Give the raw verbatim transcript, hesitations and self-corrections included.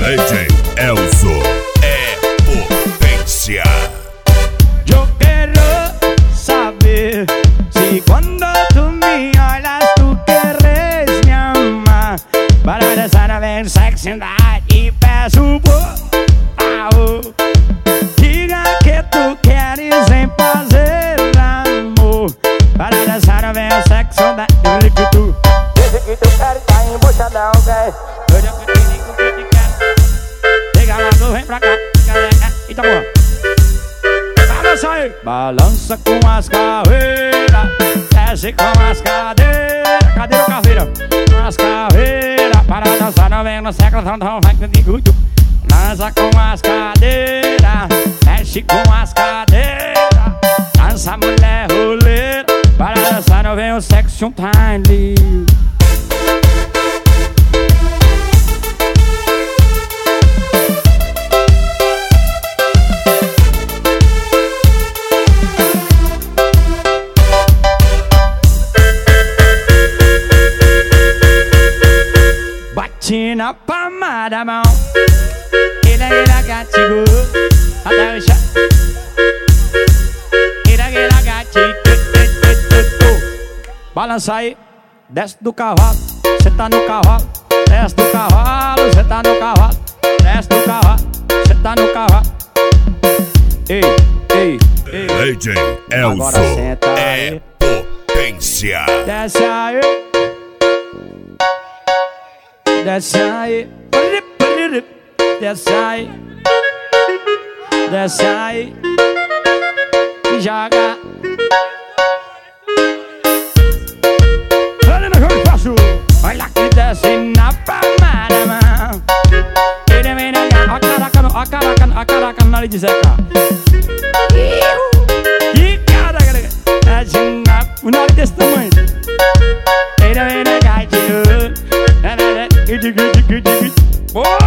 D J Elzo é potência. Eu quero saber se quando tu me olhas tu queres me amar. Para dançar a ver sexualidade e peço por favor, diga que tu queres em fazer amor. Para dançar a ver sexualidade e que tu desde que tu queres tá embochadão, véi. Eu já que te digo que te quero. Chega lá, tu vem pra cá. Eita porra. Balança aí. Balança com as caveiras, desce com as cadeiras. Cadeira ou caveira? Com as caveiras. Para dançar não vem no século, então vai comigo. Dança com as cadeiras, desce com as cadeiras. Dança mulher roleira. Para dançar não vem o sexo time. Bate na palma da mão, ira ira gatigo, até o chão. Ira ira gatigo, balança aí, desce do cavalo, cê tá no cavalo. Desce do cavalo, cê tá no cavalo. Desce do cavalo, cê tá no cavalo. Ei, ei, ei. D J Elzo é potência. Desce aí, desce aí, desce aí, desce aí e joga. Olha no jogo de passo, olha que desce na palma da mão. Ele vem negar, ó caraca, ó caraca, ó caraca no nariz de Zeca. Que cara, cara, desce na, o nariz desse tamanho. Ele vem negar de novo. Oh!